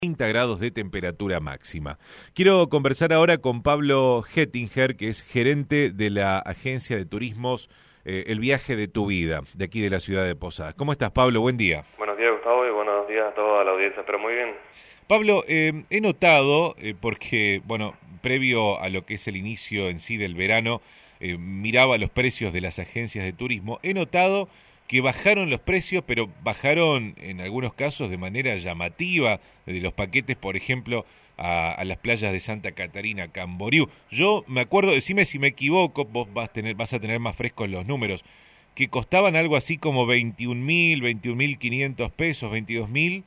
30 grados de temperatura máxima. Quiero conversar ahora con Pablo Hettinger, que es gerente de la agencia de turismos El Viaje de tu Vida, de aquí de la ciudad de Posadas. ¿Cómo estás, Pablo? Buen día. Buenos días, Gustavo, y buenos días a toda la audiencia, pero muy bien. Pablo, he notado, porque, previo a lo que es el inicio en sí del verano, miraba los precios de las agencias de turismo, he notado que bajaron los precios, pero bajaron en algunos casos de manera llamativa, de los paquetes, por ejemplo, a las playas de Santa Catarina, Camboriú. Yo me acuerdo, decime si me equivoco, vos vas a tener más frescos los números, que costaban algo así como 21.500 pesos, 22.000,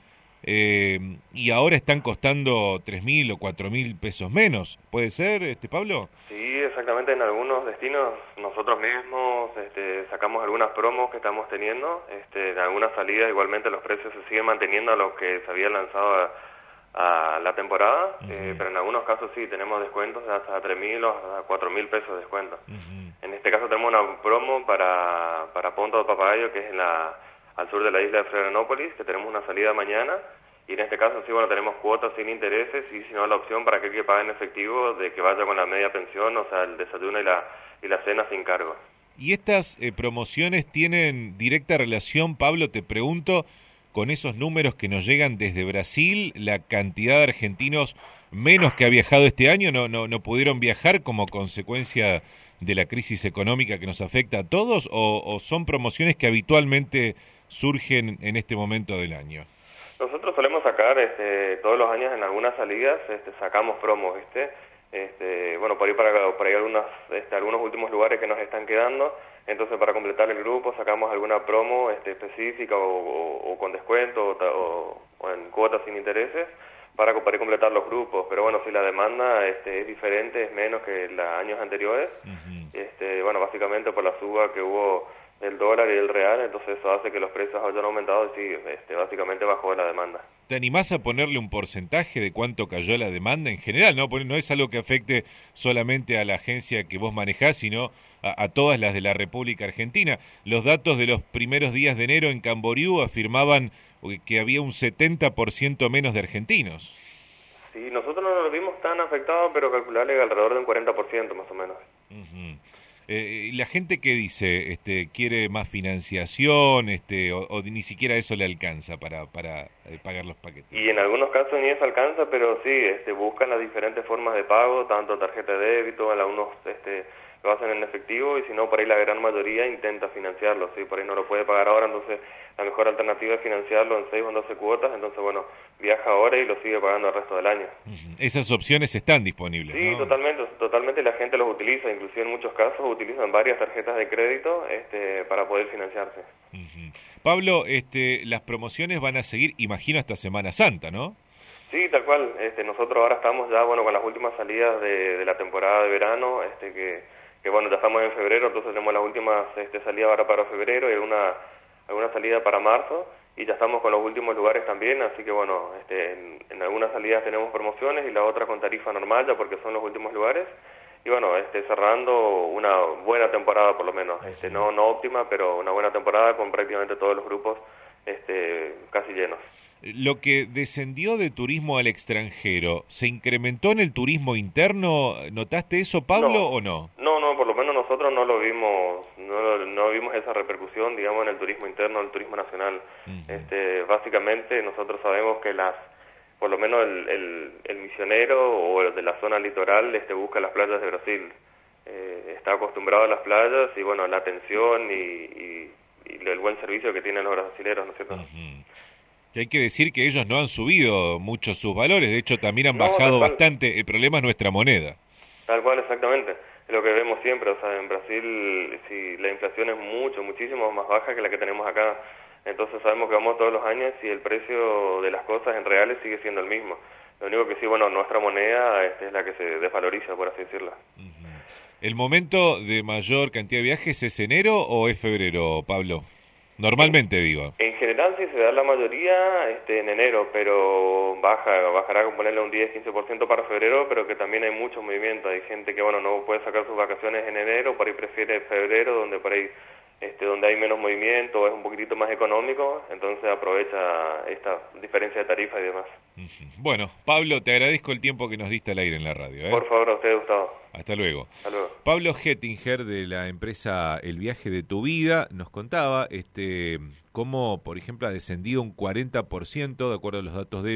y ahora están costando 3.000 o 4.000 pesos menos. ¿Puede ser, Pablo? Sí, exactamente. En algunos destinos nosotros mismos sacamos algunas promos que estamos teniendo. En algunas salidas igualmente los precios se siguen manteniendo a los que se había lanzado a la temporada, pero en algunos casos sí tenemos descuentos de hasta 3.000 o hasta 4.000 pesos de descuento. En este caso tenemos una promo para Ponta do Papagayo, que es al sur de la isla de Florianópolis, que tenemos una salida mañana, y en este caso sí, tenemos cuotas sin intereses, y si no, la opción para aquel que pague en efectivo de que vaya con la media pensión, o sea, el desayuno y la cena sin cargo. ¿Y estas promociones tienen directa relación, Pablo, te pregunto, con esos números que nos llegan desde Brasil, la cantidad de argentinos menos que ha viajado este año no pudieron viajar como consecuencia de la crisis económica que nos afecta a todos, o son promociones que habitualmente surgen en este momento del año? Nosotros solemos sacar todos los años en algunas salidas, sacamos promos, por ahí algunos últimos lugares que nos están quedando. Entonces, para completar el grupo sacamos alguna promo específica o con descuento o en cuotas sin intereses para completar los grupos. Pero si la demanda es diferente, es menos que los años anteriores, básicamente por la suba que hubo del dólar y del real, entonces eso hace que los precios hayan aumentado y sí, básicamente bajó la demanda. ¿Te animás a ponerle un porcentaje de cuánto cayó la demanda en general? No es algo que afecte solamente a la agencia que vos manejás, sino a todas las de la República Argentina. Los datos de los primeros días de enero en Camboriú afirmaban que había un 70% menos de argentinos. Sí, nosotros no nos vimos tan afectados, pero calcularle alrededor de un 40% más o menos. La gente que dice, quiere más financiación, o ni siquiera eso le alcanza para pagar los paquetes. Y en algunos casos ni eso alcanza, pero sí, buscan las diferentes formas de pago, tanto tarjeta de débito, en algunos lo hacen en efectivo, y si no, por ahí la gran mayoría intenta financiarlo, sí, por ahí no lo puede pagar ahora, entonces la mejor alternativa es financiarlo en 6 o 12 cuotas, entonces viaja ahora y lo sigue pagando el resto del año. Esas opciones están disponibles, Sí, ¿no? totalmente la gente los utiliza, inclusive en muchos casos utilizan varias tarjetas de crédito para poder financiarse. Pablo, las promociones van a seguir, imagino, hasta Semana Santa, ¿no? Sí, tal cual. Nosotros ahora estamos ya con las últimas salidas de la temporada de verano, que ya estamos en febrero, entonces tenemos las últimas salidas ahora para febrero y alguna salida para marzo, y ya estamos con los últimos lugares también, así que en algunas salidas tenemos promociones y la otra con tarifa normal, ya porque son los últimos lugares, y cerrando una buena temporada por lo menos, no óptima, pero una buena temporada con prácticamente todos los grupos casi llenos. Lo que descendió de turismo al extranjero, ¿se incrementó en el turismo interno? ¿Notaste eso, Pablo, o no? No, por lo menos nosotros no lo vimos, no vimos esa repercusión, digamos, en el turismo interno, en el turismo nacional. Básicamente nosotros sabemos que por lo menos el misionero o el de la zona litoral busca las playas de Brasil. Está acostumbrado a las playas y la atención y el buen servicio que tienen los brasileros, ¿no es cierto? Que hay que decir que ellos no han subido mucho sus valores, de hecho también han bajado bastante. El problema es nuestra moneda. Tal cual, exactamente. Es lo que vemos siempre, en Brasil la inflación es muchísimo más baja que la que tenemos acá. Entonces sabemos que vamos todos los años y el precio de las cosas en reales sigue siendo el mismo. Lo único que sí, nuestra moneda es la que se desvaloriza, por así decirlo. ¿El momento de mayor cantidad de viajes es enero o es febrero, Pablo? Normalmente, digo. En general sí se da la mayoría en enero, pero bajará con ponerle un 10-15% para febrero, pero que también hay mucho movimiento. Hay gente que no puede sacar sus vacaciones en enero, por ahí prefiere febrero, donde por ahí donde hay menos movimiento, es un poquitito más económico, entonces aprovecha esta diferencia de tarifa y demás. Bueno, Pablo, te agradezco el tiempo que nos diste al aire en la radio. Por favor, a usted, Gustavo. Hasta luego. Hasta luego. Pablo Hettinger, de la empresa El Viaje de tu Vida, nos contaba cómo, por ejemplo, ha descendido un 40%, de acuerdo a los datos de